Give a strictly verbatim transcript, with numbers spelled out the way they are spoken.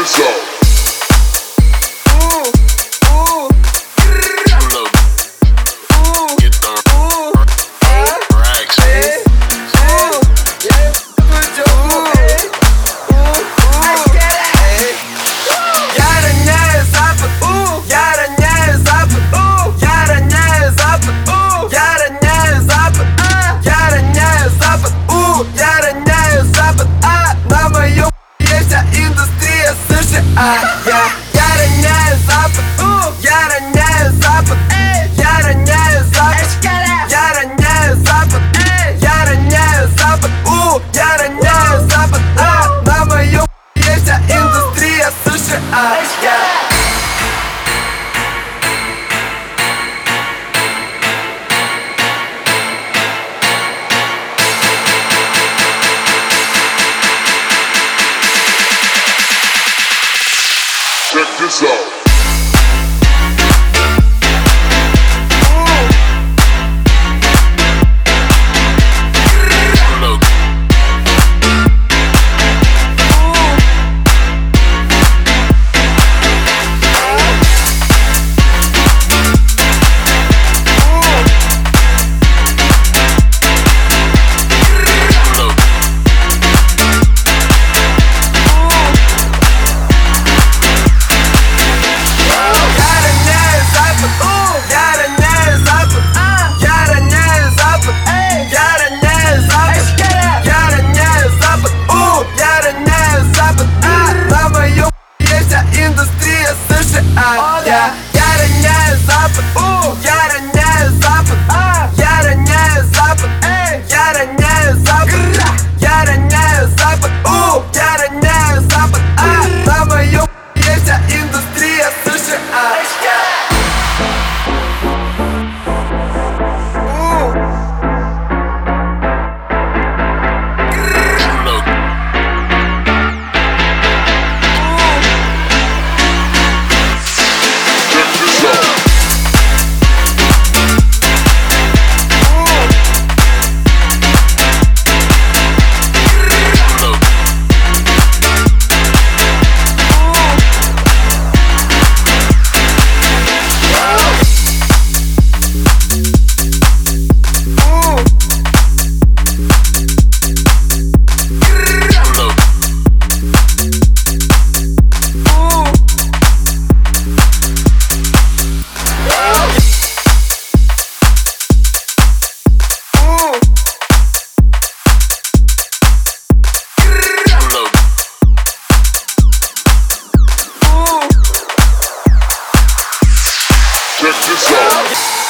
this out. Индустрия США. Я, я роняю Запад, у, я роняю Запад, эй, я роняю Запад, я роняю Запад, эй, я роняю Запад, у, я роняю Запад, а на моем есть вся индустрия США. Check this out. Индустрия США. Я, я роняю Запад, у, я роняю Запад, а, я роняю Запад, эй, я роняю Запад, я роняю Запад, у, я роняю Запад, а на моем есть вся индустрия США. Check this out.